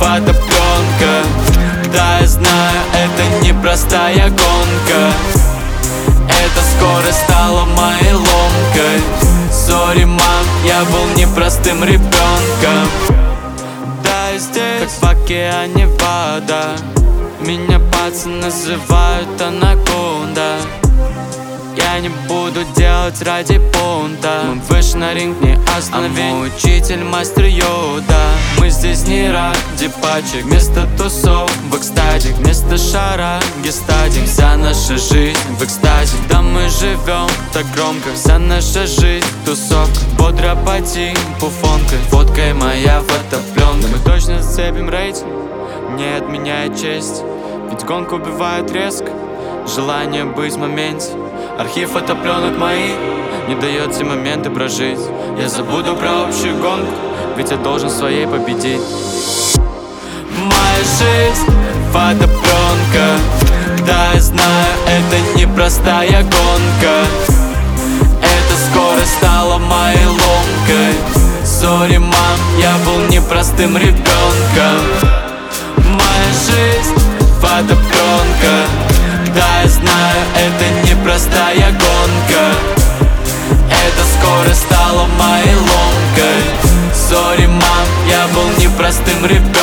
фотопленка. Да, я знаю, это непростая гонка. Эта скорость стала моей ломкой. Сори, мам, я был непростым ребенком. Да, я здесь, как в океане вода. Меня пацаны называют анаконда. Я не буду делать ради понта. Мы вышли на ринг, не остановить. А мой учитель мастер Йода. Мы здесь не ради пачек, вместо тусов в экстазе, вместо шара гестадик. Вся наша жизнь в экстазе. Да, мы живем так громко. Вся наша жизнь тусовка. Бодро пойти пуфонкой. Фоткай моя фотопленка. Мы точно зацепим рейтинг, не отменяя честь. Ведь гонка убивает резко желание быть в моменте. Архив фотопленок моих не дает все моменты прожить. Я забуду про общую гонку, ведь я должен своей победить. Моя жизнь фотопленка. Да, я знаю, это непростая гонка. Эта скорость стала моей ломкой. Сори, мам, я был непростым ребенком. Моя жизнь фотопленка. Да, я знаю, это непростая гонка. Эта скорость стала моей ломкой. Сори, мам, я был непростым ребенком.